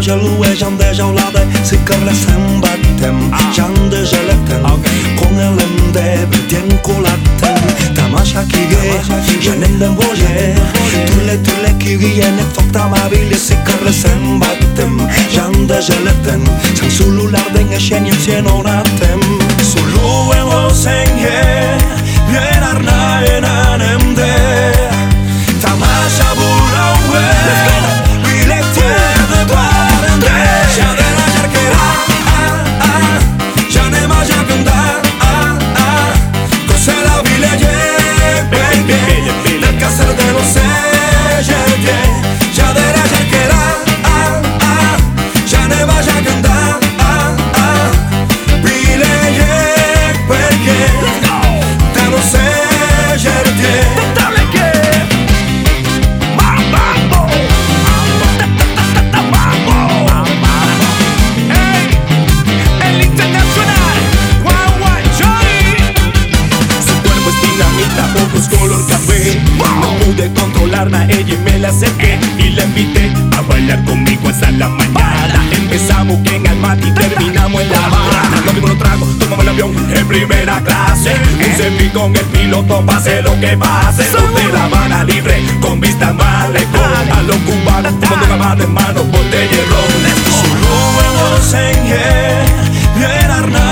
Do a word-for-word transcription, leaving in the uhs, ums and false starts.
që luejam dhe gjallade si kërlesem batem Gjan dhe zheletem Con el endebe tien kulatem Tamasha kige Janellem boje Tule tule kige Nek fokta mabile si kërlesem batem Gjan dhe zheletem San sulular dhe nge shenjen sjenonatem Sulu e osenje Vjen arna e nanem dhe Tamasha bura ue Bile tjer dhe duaren dhe Ja dhe la jarkera Ja ne ma ja kënda Kose la bile je Baby Del caser de no se je Ja dhe la jarkera Ja ne ma ja kënda Bile je Baby De no se je color café. No pude controlarla, ella y me la acerqué y la invité a bailar conmigo hasta la mañana. Empezamos en Almaty y terminamos en La Habana. Nos dimos los tragos, tomamos el avión en primera clase. Un selfie con el piloto, pase lo que pase. Desde La Habana libre, con vista al malecón. A los cubanos, tomando una mano en mano, botella y ron. Solo en los